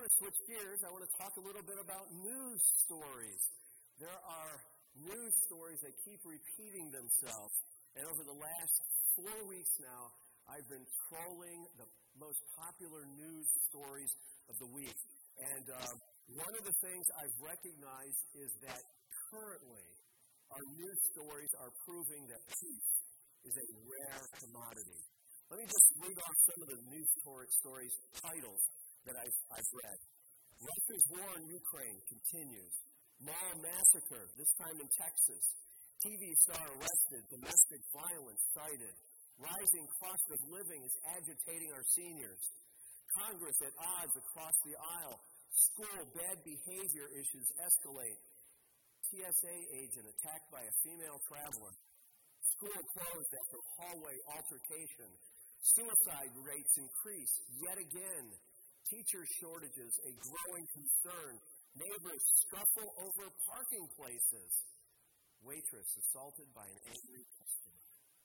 want to switch gears. I want to talk a little bit about news stories. There are news stories that keep repeating themselves. And over the last 4 weeks now, I've been trolling the most popular news stories of the week. And one of the things I've recognized is that currently our news stories are proving that peace is a rare commodity. Let me just read off some of the news stories titles that I've read. Russia's war in Ukraine continues. Mall massacre, this time in Texas. TV star arrested, domestic violence cited. Rising cost of living is agitating our seniors. Congress at odds across the aisle. School bad behavior issues escalate. TSA agent attacked by a female traveler. School closed after hallway altercation. Suicide rates increase yet again. Teacher shortages, a growing concern. Neighbors scuffle over parking places. Waitress assaulted by an angry customer.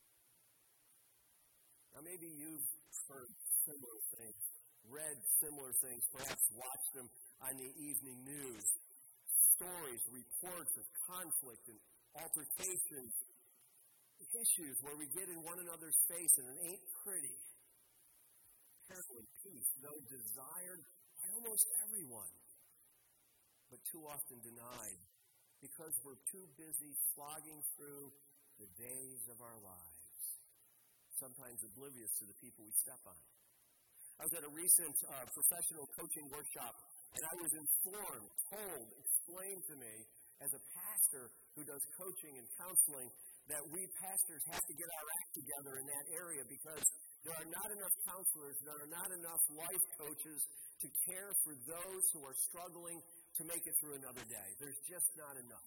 Now maybe you've heard similar things, read similar things, perhaps watched them on the evening news. Stories, reports of conflict and altercations, issues where we get in one another's face and it ain't pretty. Apparently peace, though desired by almost everyone, but too often denied because we're too busy slogging through the days of our lives, sometimes oblivious to the people we step on. I was at a recent professional coaching workshop, and I was informed, told, explained to me, as a pastor who does coaching and counseling, that we pastors have to get our act together in that area because there are not enough counselors, there are not enough life coaches to care for those who are struggling to make it through another day. There's just not enough.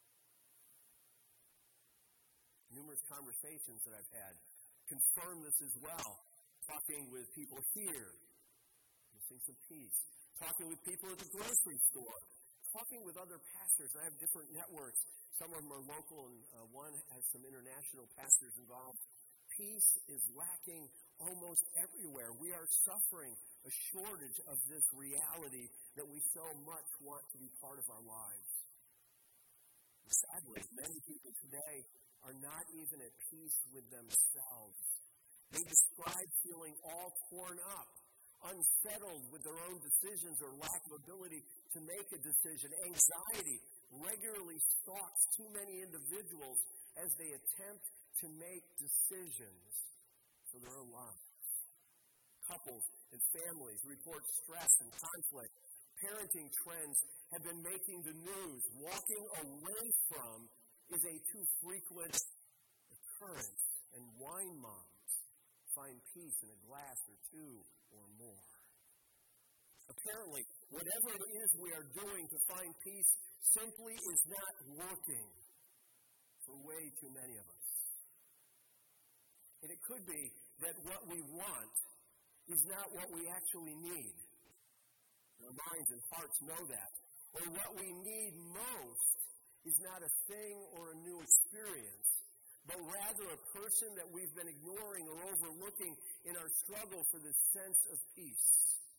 Numerous conversations that I've had confirm this as well. Talking with people here, missing some peace. Talking with people at the grocery store. Talking with other pastors. I have different networks. Some of them are local, and one has some international pastors involved. Peace is lacking almost everywhere. We are suffering a shortage of this reality that we so much want to be part of our lives. Sadly, many people today are not even at peace with themselves. They describe feeling all torn up, unsettled with their own decisions or lack of ability to make a decision. Anxiety regularly stalks too many individuals as they attempt to make decisions for their own lives. Couples and families report stress and conflict. Parenting trends have been making the news. Walking away from is a too frequent occurrence, and wine moms find peace in a glass or two or more. Apparently, whatever it is we are doing to find peace simply is not working for way too many of us. And it could be that what we want is not what we actually need. Our minds and hearts know that. Or what we need most is not a thing or a new experience, but rather a person that we've been ignoring or overlooking in our struggle for this sense of peace.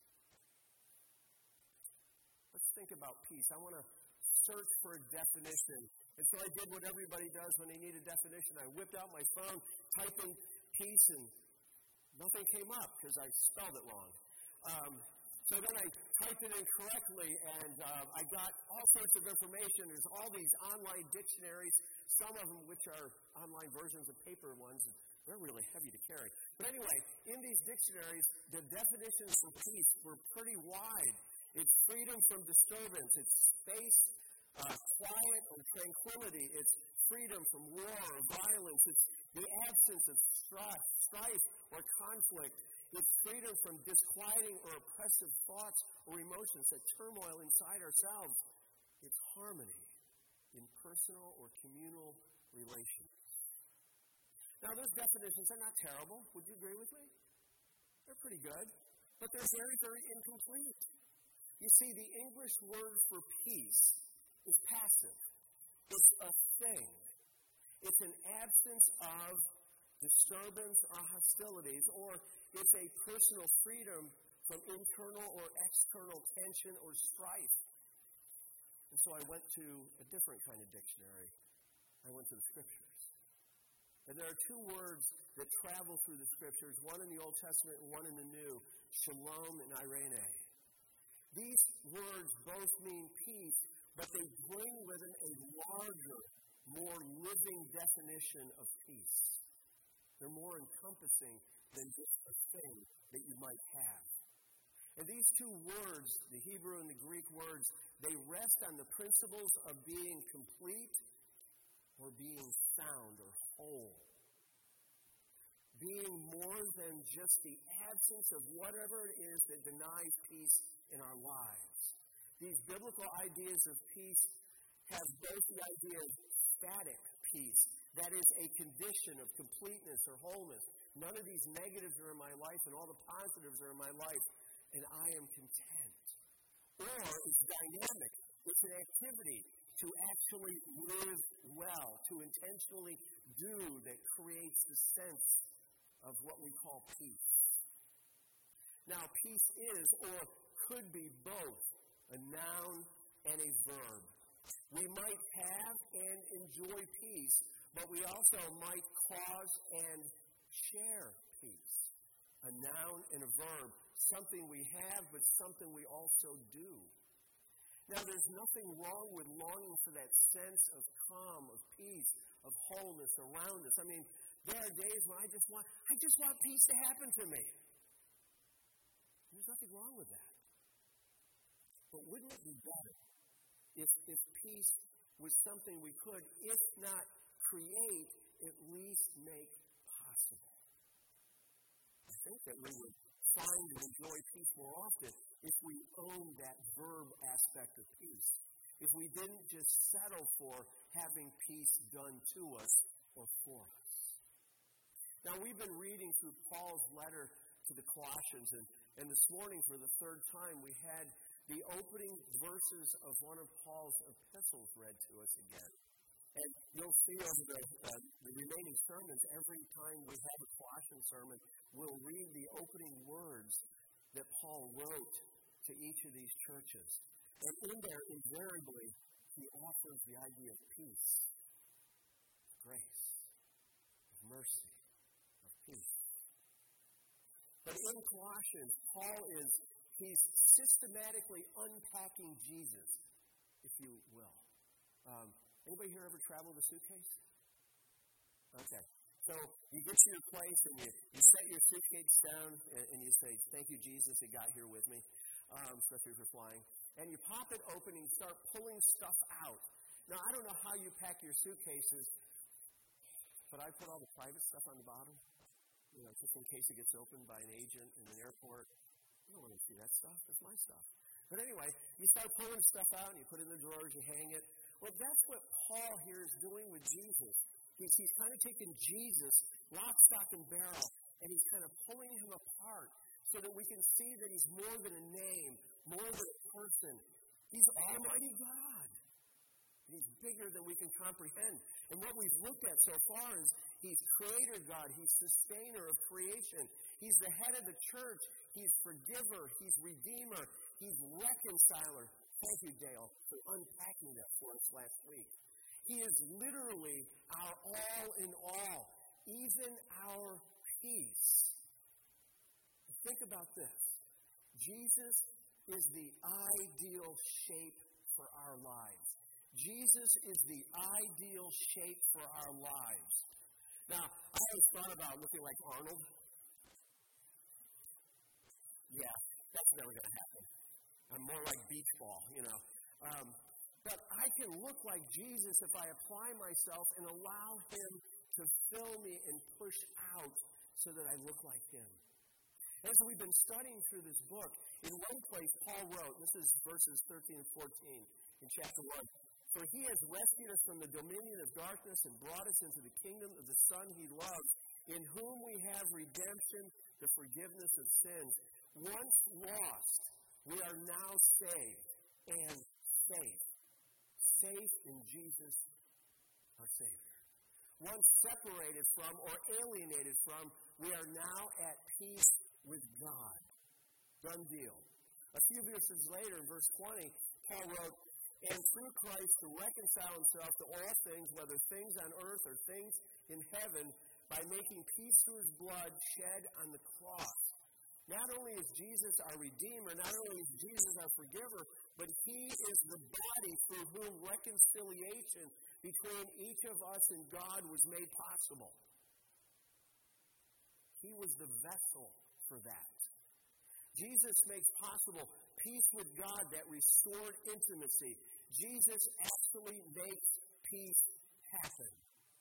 Let's think about peace. I want to search for a definition. And so I did what everybody does when they need a definition. I whipped out my phone, typed in peace, and nothing came up because I spelled it wrong. So then I typed it in correctly, and I got all sorts of information. There's all these online dictionaries, some of them which are online versions of paper ones. They're really heavy to carry. But anyway, in these dictionaries, the definitions for peace were pretty wide. It's freedom from disturbance. It's space, quiet, or tranquility. It's freedom from war or violence. It's the absence of strife or conflict. It's freedom from disquieting or oppressive thoughts or emotions that turmoil inside ourselves. It's harmony in personal or communal relations. Now, those definitions are not terrible. Would you agree with me? They're pretty good. But they're very, very incomplete. You see, the English word for peace is passive. It's a thing. It's an absence of disturbance or hostilities, or it's a personal freedom from internal or external tension or strife. And so I went to a different kind of dictionary. I went to the Scriptures. And there are two words that travel through the Scriptures, one in the Old Testament and one in the New, shalom and irene. These words both mean peace, but they bring with them a larger, more living definition of peace. They're more encompassing than just a thing that you might have. And these two words, the Hebrew and the Greek words, they rest on the principles of being complete or being sound or whole. Being more than just the absence of whatever it is that denies peace in our lives. These biblical ideas of peace have both the idea of static peace, that is a condition of completeness or wholeness. None of these negatives are in my life and all the positives are in my life, and I am content. Or it's dynamic. It's an activity to actually live well, to intentionally do that creates the sense of what we call peace. Now, peace is or could be both a noun and a verb. We might have and enjoy peace, but we also might cause and share peace. A noun and a verb, something we have, but something we also do. Now, there's nothing wrong with longing for that sense of calm, of peace, of wholeness around us. I mean, there are days when I just want peace to happen to me. There's nothing wrong with that. But wouldn't it be better if peace was something we could, if not create, at least make possible? I think that we would find and enjoy peace more often if we owned that verb aspect of peace. If we didn't just settle for having peace done to us or for us. Now, we've been reading through Paul's letter to the Colossians, and this morning, for the third time, we had the opening verses of one of Paul's epistles read to us again. And you'll see over the remaining sermons, every time we have a Colossian sermon, we'll read the opening words that Paul wrote to each of these churches. And in there, invariably, he offers the idea of peace, of grace, of mercy, of peace. But in Colossians, Paul he's systematically unpacking Jesus, if you will. Anybody here ever travel with a suitcase? Okay. So you get to your place and you set your suitcase down and you say, thank you, Jesus, it got here with me, especially if you're flying. And you pop it open and you start pulling stuff out. Now, I don't know how you pack your suitcases, but I put all the private stuff on the bottom, just in case it gets opened by an agent in an airport. You don't want to see that stuff. That's my stuff. But anyway, you start pulling stuff out and you put it in the drawers, you hang it. Well, that's what Paul here is doing with Jesus. He's kind of taking Jesus, lock, stock, and barrel, and he's kind of pulling him apart so that we can see that he's more than a name, more than a person. He's Almighty God. And he's bigger than we can comprehend. And what we've looked at so far is he's Creator God. He's Sustainer of creation. He's the head of the church. He's Forgiver. He's Redeemer. He's Reconciler. Thank you, Dale, for unpacking that for us last week. He is literally our all in all, even our peace. Think about this. Jesus is the ideal shape for our lives. Jesus is the ideal shape for our lives. Now, I always thought about looking like Arnold. Yeah, that's never going to happen. I'm more like beach ball, But I can look like Jesus if I apply myself and allow him to fill me and push out so that I look like him. And so we've been studying through this book. In one place, Paul wrote, this is verses 13 and 14 in chapter 1, "For he has rescued us from the dominion of darkness and brought us into the kingdom of the Son he loves, in whom we have redemption, the forgiveness of sins. Once lost, we are now saved and safe. Safe in Jesus, our Savior. Once separated from or alienated from, we are now at peace with God. Done deal. A few verses later, in verse 20, Paul wrote, "And through Christ to reconcile himself to all things, whether things on earth or things in heaven, by making peace through his blood shed on the cross." Not only is Jesus our Redeemer, not only is Jesus our Forgiver, but he is the body through whom reconciliation between each of us and God was made possible. He was the vessel for that. Jesus makes possible peace with God that restored intimacy. Jesus actually makes peace happen.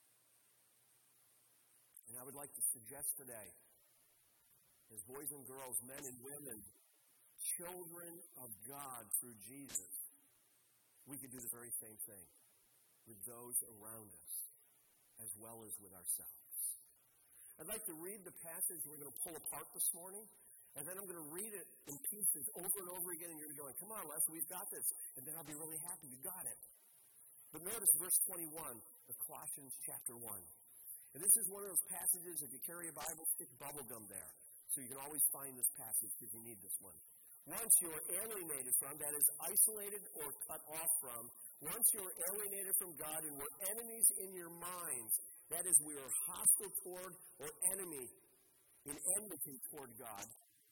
And I would like to suggest today, as boys and girls, men and women, children of God through Jesus, we could do the very same thing with those around us, as well as with ourselves. I'd like to read the passage we're going to pull apart this morning, and then I'm going to read it in pieces over and over again, and you're going, "Come on, Les, we've got this." And then I'll be really happy you got it. But notice verse 21 of Colossians chapter 1. And this is one of those passages, if you carry a Bible, stick bubble gum there. So you can always find this passage if you need this one. Once you are alienated from, that is, isolated or cut off from, once you are alienated from God and were enemies in your minds, that is, we are hostile toward or enemy in enmity toward God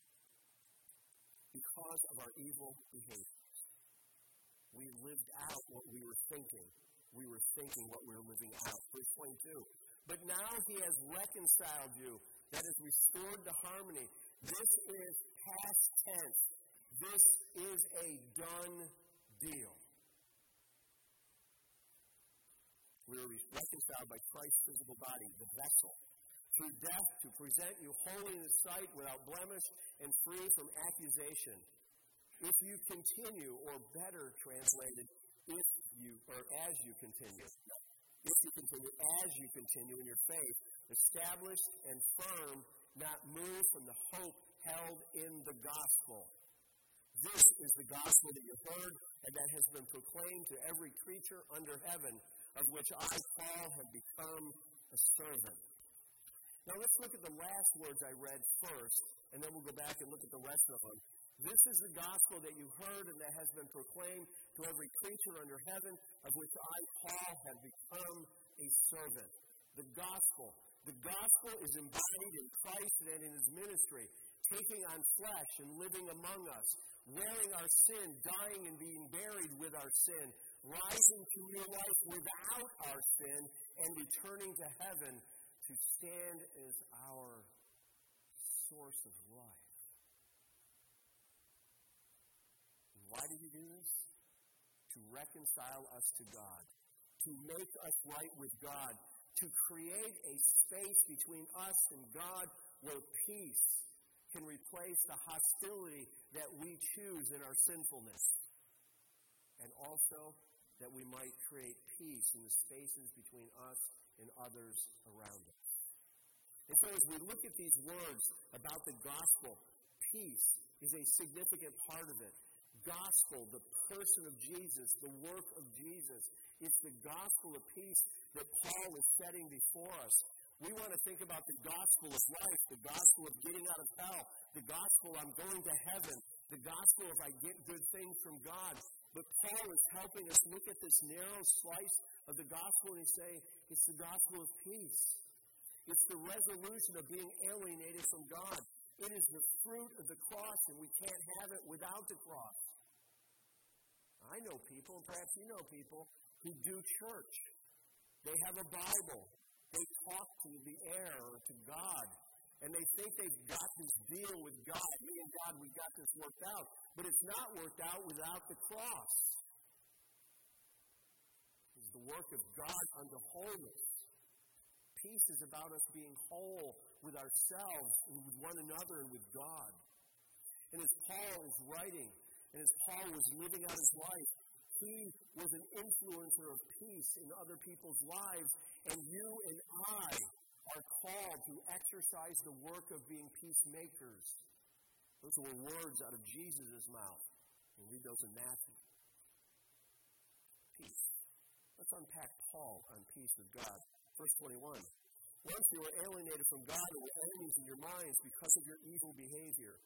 because of our evil behaviors. We lived out what we were thinking. We were thinking what we were living out. Verse 22. But now he has reconciled you. That is, restored to harmony. This is past tense. This is a done deal. We were reconciled by Christ's physical body, the vessel, through death to present you holy in his sight, without blemish, and free from accusation. If you continue, or better translated, as you continue. If you continue, as you continue in your faith, established and firm, not moved from the hope held in the gospel. This is the gospel that you heard and that has been proclaimed to every creature under heaven, of which I, Paul, have become a servant. Now let's look at the last words I read first, and then we'll go back and look at the rest of them. This is the gospel that you heard and that has been proclaimed to every creature under heaven, of which I, Paul, have become a servant. The gospel. The gospel is embodied in Christ and in his ministry, taking on flesh and living among us, wearing our sin, dying and being buried with our sin, rising to new life without our sin, and returning to heaven to stand as our source of life. And why did he do this? To reconcile us to God, to make us right with God, to create a space between us and God where peace can replace the hostility that we choose in our sinfulness. And also that we might create peace in the spaces between us and others around us. And so as we look at these words about the gospel, peace is a significant part of it. Gospel, the person of Jesus, the work of Jesus. It's the gospel of peace that Paul is setting before us. We want to think about the gospel of life, the gospel of getting out of hell, the gospel I'm going to heaven, the gospel if I get good things from God. But Paul is helping us look at this narrow slice of the gospel and say, it's the gospel of peace. It's the resolution of being alienated from God. It is the fruit of the cross, and we can't have it without the cross. I know people, and perhaps you know people, who do church. They have a Bible. They talk to the air or to God, and they think they've got this deal with God. Me and God, we've got this worked out. But it's not worked out without the cross. It's the work of God unto wholeness. Peace is about us being whole with ourselves and with one another and with God. And as Paul is writing, and as Paul was living out his life, he was an influencer of peace in other people's lives, and you and I are called to exercise the work of being peacemakers. Those were words out of Jesus' mouth. We'll read those in Matthew. Peace. Let's unpack Paul on peace with God. Verse 21. Once you were alienated from God and were enemies in your minds because of your evil behavior.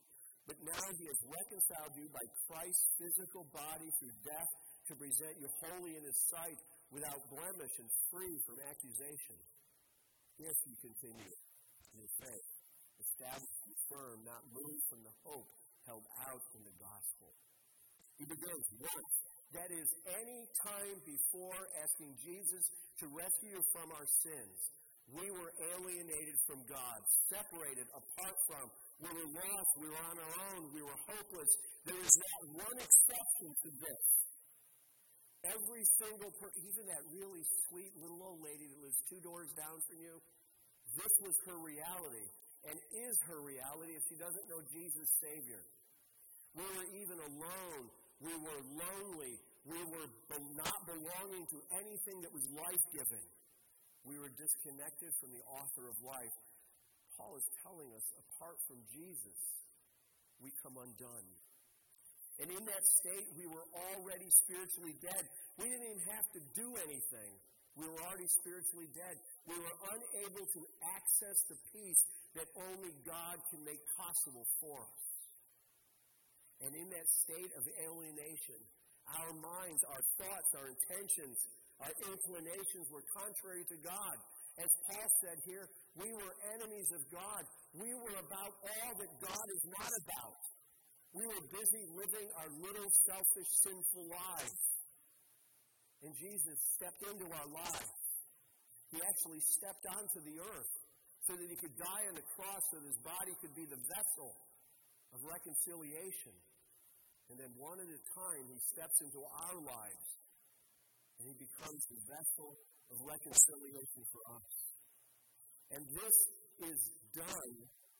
But now he has reconciled you by Christ's physical body through death to present you holy in his sight, without blemish and free from accusation. If you continue in your faith, established and firm, not moved from the hope held out in the gospel. He begins once, that is, any time before asking Jesus to rescue you from our sins. We were alienated from God, separated, apart from. We were lost. We were on our own. We were hopeless. There is not one exception to this. Every single person, even that really sweet little old lady that lives 2 doors down from you, this was her reality, and is her reality if she doesn't know Jesus Savior. We were even alone. We were lonely. We were not belonging to anything that was life-giving. We were disconnected from the author of life. Paul is telling us, apart from Jesus, we come undone. And in that state, we were already spiritually dead. We didn't even have to do anything. We were already spiritually dead. We were unable to access the peace that only God can make possible for us. And in that state of alienation, our minds, our thoughts, our intentions, our inclinations were contrary to God. As Paul said here, we were enemies of God. We were about all that God is not about. We were busy living our little selfish, sinful lives. And Jesus stepped into our lives. He actually stepped onto the earth so that he could die on the cross so that his body could be the vessel of reconciliation. And then one at a time, he steps into our lives and he becomes the vessel of reconciliation for us. And this is done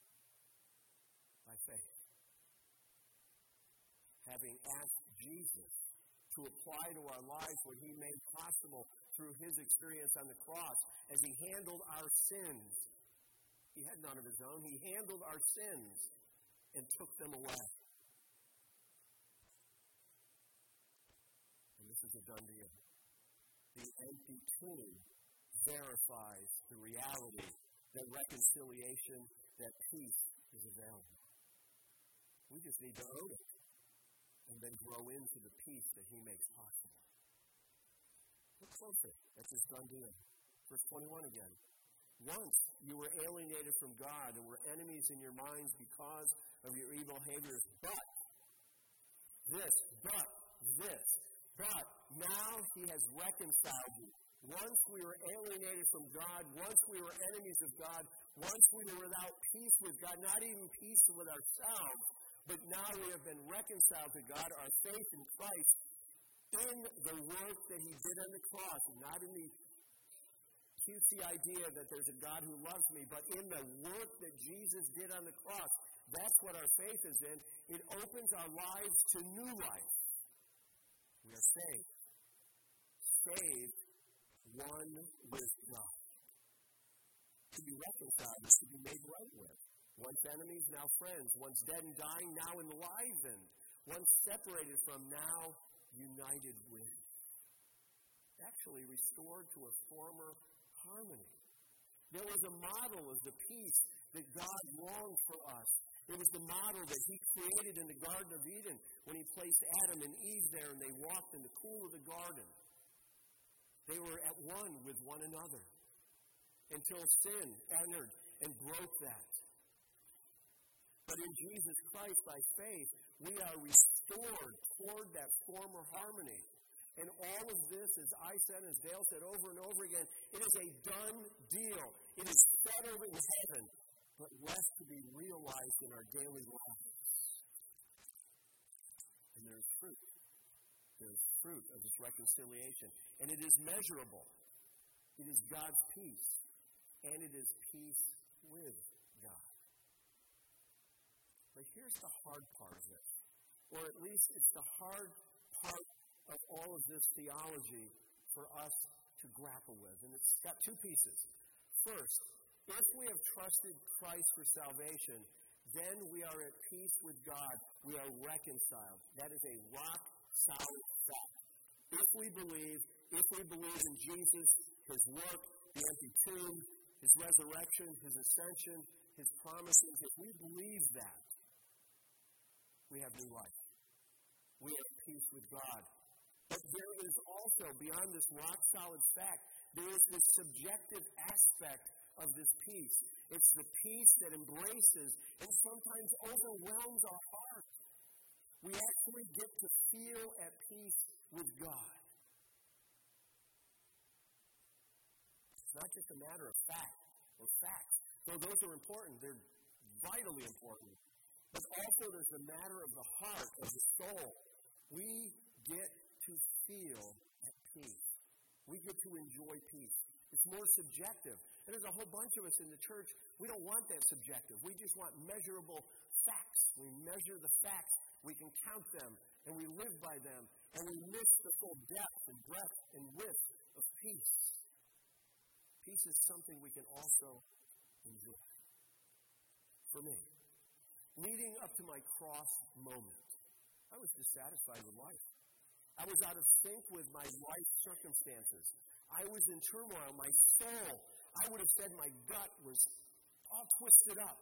by faith. Having asked Jesus to apply to our lives what he made possible through his experience on the cross as he handled our sins. He had none of his own. He handled our sins and took them away. And this is a done deal. The empty tomb verifies the reality that reconciliation, that peace is available. We just need to own it and then grow into the peace that he makes possible. Look closer at this done deal. Verse 21 again. Once you were alienated from God and were enemies in your minds because of your evil behaviors, but now he has reconciled you. Once we were alienated from God, once we were enemies of God, once we were without peace with God, not even peace with ourselves, but now we have been reconciled to God, our faith in Christ, in the work that he did on the cross, and not in the cutesy idea that there's a God who loves me, but in the work that Jesus did on the cross. That's what our faith is in. It opens our lives to new life. We are saved. Saved, one with God. To be reconciled is to be made right with. Once enemies, now friends. Once dead and dying, now enlivened. Once separated from, now united with. Actually restored to a former harmony. There was a model of the peace that God longed for us. It was the model that he created in the Garden of Eden when he placed Adam and Eve there and they walked in the cool of the garden. They were at one with one another until sin entered and broke that. But in Jesus Christ, by faith, we are restored toward that former harmony. And all of this, as I said, as Dale said over and over again, it is a done deal. It is settled in heaven, but left to be realized in our daily lives. And there's fruit. There's fruit of this reconciliation. And it is measurable. It is God's peace. And it is peace with God. But here's the hard part of it. Or at least it's the hard part of all of this theology for us to grapple with. And it's got two pieces. First, if we have trusted Christ for salvation, then we are at peace with God. We are reconciled. That is a rock-solid fact. If we believe in Jesus, his work, the empty tomb, his resurrection, his ascension, his promises, if we believe that, we have new life. We have peace with God. But there is also, beyond this rock-solid fact, there is this subjective aspect of this peace. It's the peace that embraces and sometimes overwhelms our heart. We actually get to feel at peace with God. It's not just a matter of fact or facts. Though those are important, they're vitally important. But also there's a matter of the heart, of the soul. We get to feel at peace. We get to enjoy peace. It's more subjective. And there's a whole bunch of us in the church, we don't want that subjective. We just want measurable facts. We measure the facts. We can count them, and we live by them, and we miss the full depth and breadth and width of peace. Peace is something we can also enjoy. For me, leading up to my cross moment, I was dissatisfied with life. I was out of sync with my life circumstances. I was in turmoil. My soul, I would have said my gut was all twisted up.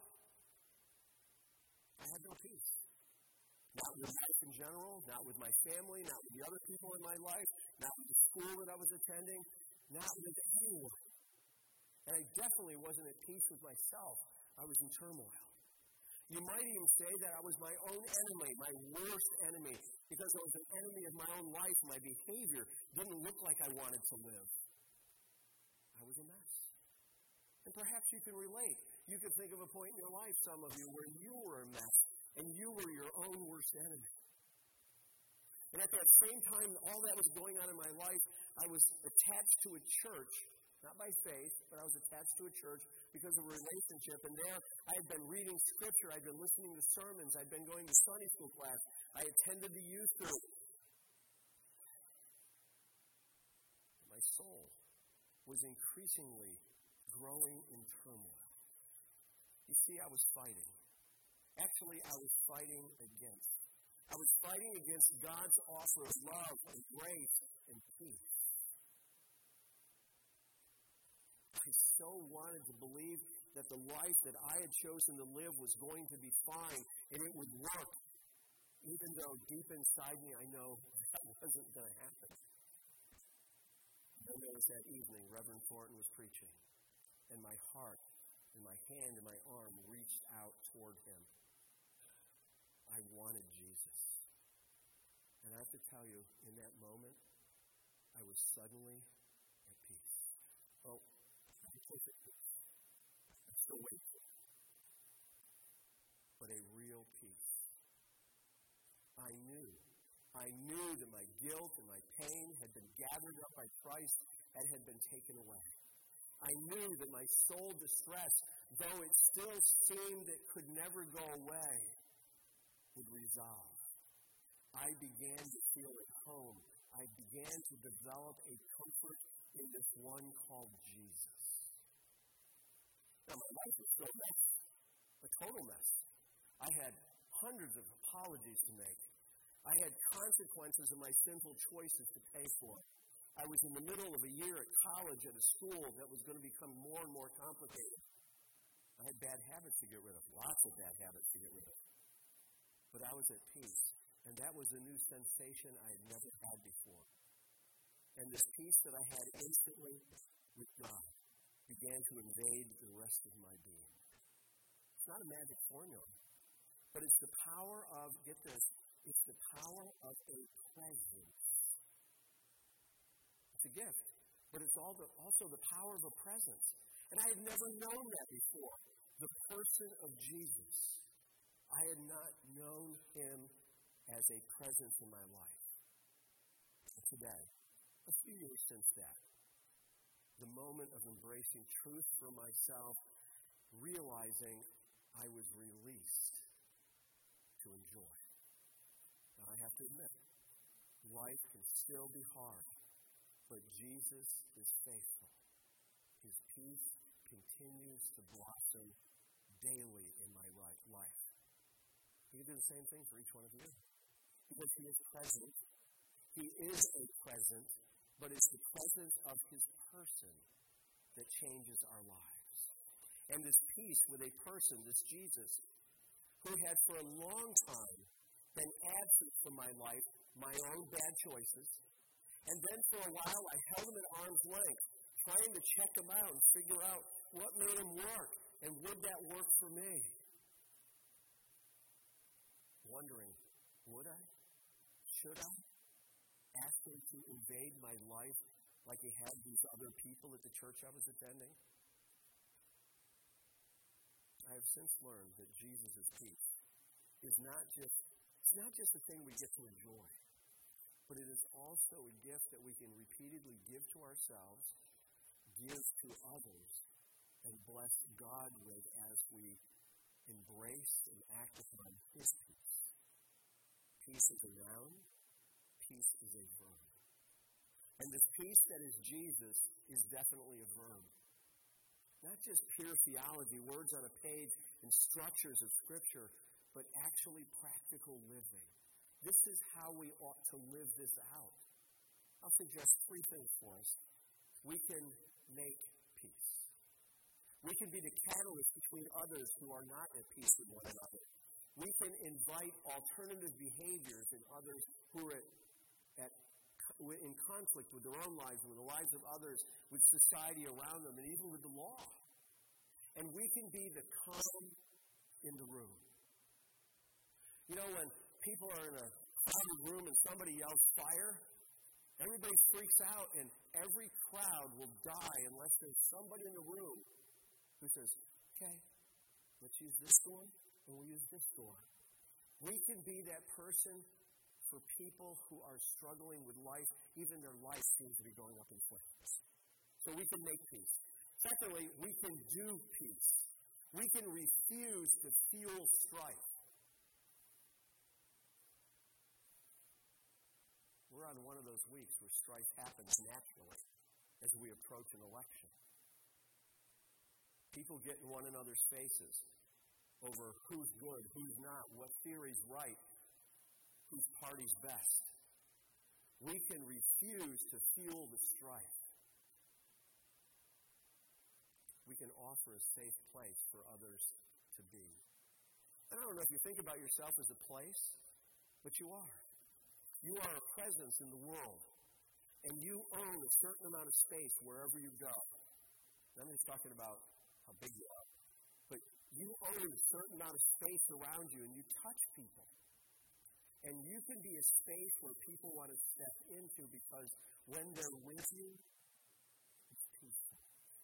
I had no peace. Not with life in general, not with my family, not with the other people in my life, not with the school that I was attending, not with anyone. And I definitely wasn't at peace with myself. I was in turmoil. You might even say that I was my own enemy, my worst enemy, because I was an enemy of my own life. My behavior didn't look like I wanted to live. I was a mess. And perhaps you can relate. You can think of a point in your life, some of you, where you were a mess, and you were your own worst enemy. And at that same time, all that was going on in my life, I was attached to a church, not by faith, but I was attached to a church because of a relationship. And there, I had been reading Scripture. I'd been listening to sermons. I'd been going to Sunday school class. I attended the youth group. My soul was increasingly growing in turmoil. You see, I was fighting. Actually, I was fighting against. I was fighting against God's offer of love and grace and peace. I so wanted to believe that the life that I had chosen to live was going to be fine and it would work, even though deep inside me I know that wasn't going to happen. And there was that evening, Reverend Thornton was preaching, and my heart and my hand and my arm reached out toward him. I wanted Jesus. And I have to tell you, in that moment, I was suddenly at peace. Oh, I'm still waiting. But a real peace. I knew that my guilt and my pain had been gathered up by Christ and had been taken away. I knew that my soul distress, though it still seemed it could never go away, would resolve. I began to feel at home. I began to develop a comfort in this one called Jesus. Now, my life was still a mess, a total mess. I had hundreds of apologies to make. I had consequences of my sinful choices to pay for. I was in the middle of a year at college at a school that was going to become more and more complicated. I had bad habits to get rid of, lots of bad habits to get rid of. But I was at peace, and that was a new sensation I had never had before. And this peace that I had instantly with God began to invade the rest of my being. It's not a magic formula, but it's the power of, get this, it's the power of a presence. It's a gift, but it's also the power of a presence. And I had never known that before. The person of Jesus. I had not known him as a presence in my life. But today, a few years since that, the moment of embracing truth for myself, realizing I was released to enjoy. Now, I have to admit, life can still be hard, but Jesus is faithful. His peace continues to blossom daily in my life. He can do the same thing for each one of you. Because he is present. He is a present, but it's the presence of his person that changes our lives. And this peace with a person, this Jesus, who had for a long time then absent from my life my own bad choices. And then for a while I held them at arm's length, trying to check them out and figure out what made them work, and would that work for me? Wondering, would I? Should I? Ask him to invade my life like he had these other people at the church I was attending? I have since learned that Jesus' peace is not just a thing we get to enjoy, but it is also a gift that we can repeatedly give to ourselves, give to others, and bless God with as we embrace and act upon his peace. Peace is around, peace is a verb. And this peace that is Jesus is definitely a verb. Not just pure theology, words on a page, and structures of Scripture, but actually practical living. This is how we ought to live this out. I'll suggest 3 things for us. We can make peace. We can be the catalyst between others who are not at peace with one another. We can invite alternative behaviors in others who are in conflict with their own lives, with the lives of others, with society around them, and even with the law. And we can be the calm in the room. You know, when people are in a crowded room and somebody yells fire, everybody freaks out, and every crowd will die unless there's somebody in the room who says, okay, let's use this door, and we'll use this door. We can be that person for people who are struggling with life. Even their life seems to be going up in flames. So we can make peace. Secondly, we can do peace. We can refuse to fuel strife. We're on one of those weeks where strife happens naturally as we approach an election. People get in one another's faces over who's good, who's not, what theory's right, whose party's best. We can refuse to fuel the strife. We can offer a safe place for others to be. And I don't know if you think about yourself as a place, but you are. You are a presence in the world, and you own a certain amount of space wherever you go. I'm just talking about how big you are. But you own a certain amount of space around you, and you touch people. And you can be a space where people want to step into because when they're with you, it's peaceful.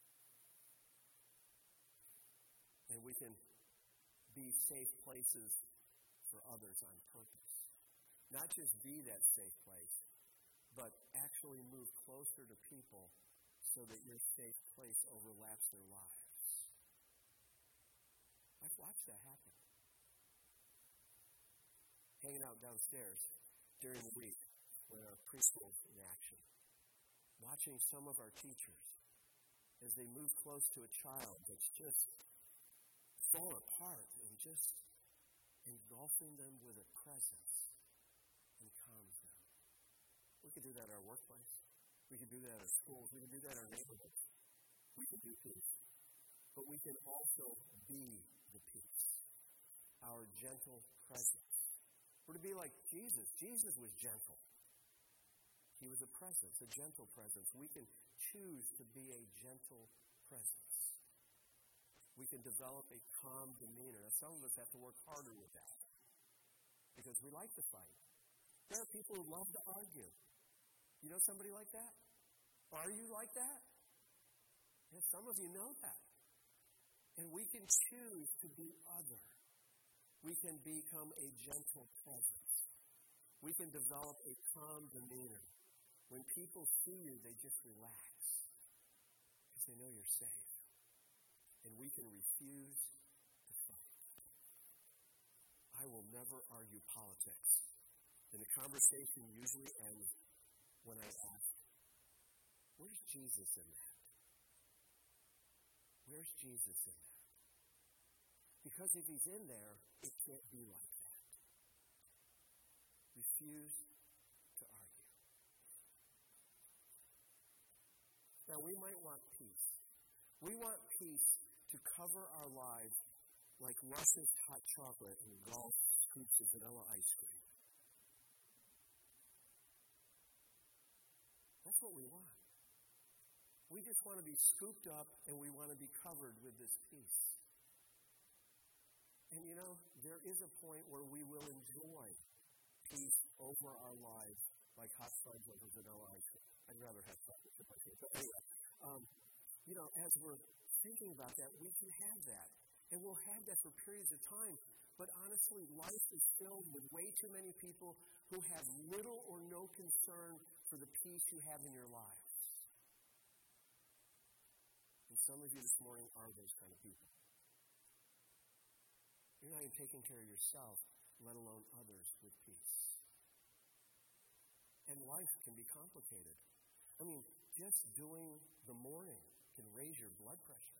And we can be safe places for others on purpose. Not just be that safe place, but actually move closer to people so that your safe place overlaps their lives. I've watched that happen. Hanging out downstairs during the week when our preschool in action. Watching some of our teachers as they move close to a child that's just fallen apart and just engulfing them with a presence and calms them. We can do that at our workplace. We can do that at our schools. We can do that in our neighborhoods. We can do peace. But we can also be the peace. Our gentle presence. We're to be like Jesus. Jesus was gentle. He was a presence, a gentle presence. We can choose to be a gentle presence. We can develop a calm demeanor. Now, some of us have to work harder with that because we like to fight. There are people who love to argue. You know somebody like that? Are you like that? Yeah, some of you know that. And we can choose to be other. We can become a gentle presence. We can develop a calm demeanor. When people see you, they just relax because they know you're safe. And we can refuse to fight. I will never argue politics. And the conversation usually ends when I ask, where's Jesus in that? Where's Jesus in that? Because if he's in there, it can't be like that. Refuse to argue. Now, we might want peace. We want peace to cover our lives like luscious hot chocolate and golf scoops of vanilla ice cream. That's what we want. We just want to be scooped up and we want to be covered with this peace. And there is a point where we will enjoy peace over our lives like hot fudge over vanilla ice cream. I'd rather have chocolate chip ice cream. But anyway, as we're thinking about that, we can have that. And we'll have that for periods of time. But honestly, life is filled with way too many people who have little or no concern for the peace you have in your lives. And some of you this morning are those kind of people. You're not even taking care of yourself, let alone others with peace. And life can be complicated. I mean, just doing the morning can raise your blood pressure.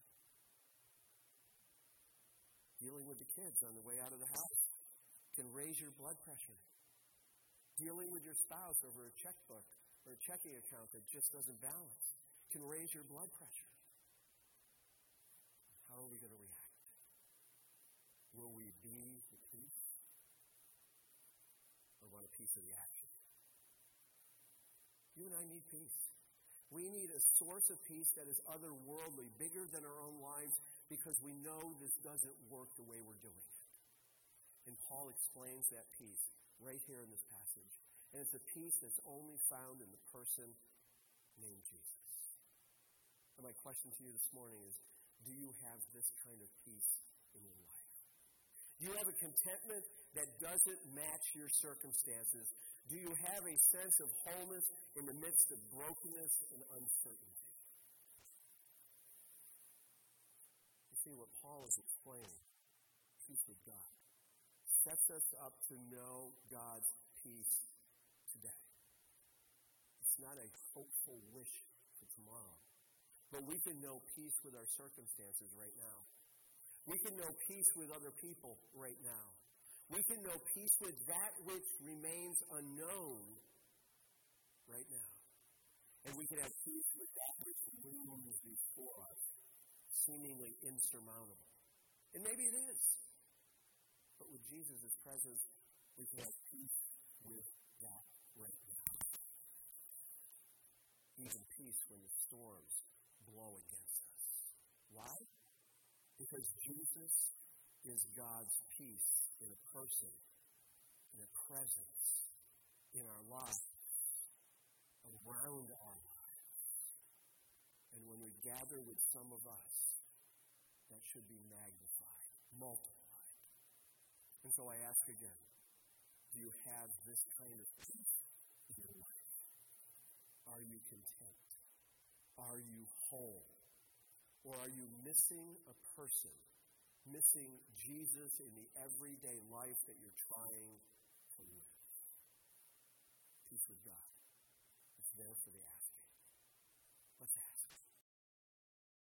Dealing with the kids on the way out of the house can raise your blood pressure. Dealing with your spouse over a checkbook or a checking account that just doesn't balance can raise your blood pressure. How are we going to react? Will we be the peace? Or want a piece of the action? You and I need peace. We need a source of peace that is otherworldly, bigger than our own lives, because we know this doesn't work the way we're doing it. And Paul explains that peace right here in this passage. And it's a peace that's only found in the person named Jesus. And my question to you this morning is, do you have this kind of peace in your life? Do you have a contentment that doesn't match your circumstances? Do you have a sense of wholeness in the midst of brokenness and uncertainty? You see, what Paul is explaining, peace with God, sets us up to know God's peace today. It's not a hopeful wish for tomorrow, but we can know peace with our circumstances right now. We can know peace with other people right now. We can know peace with that which remains unknown right now. And we can have peace with that which looms before us, seemingly insurmountable. And maybe it is. But with Jesus' presence, we can have peace with that right now. Even peace when the storms blow against us. Why? Because Jesus is God's peace in a person, in a presence, in our lives, around our lives. And when we gather with some of us, that should be magnified, multiplied. And so I ask again, do you have this kind of peace in your life? Are you content? Are you whole? Or are you missing a person, missing Jesus in the everyday life that you're trying to live? Peace with God. It's there for the asking. Let's ask.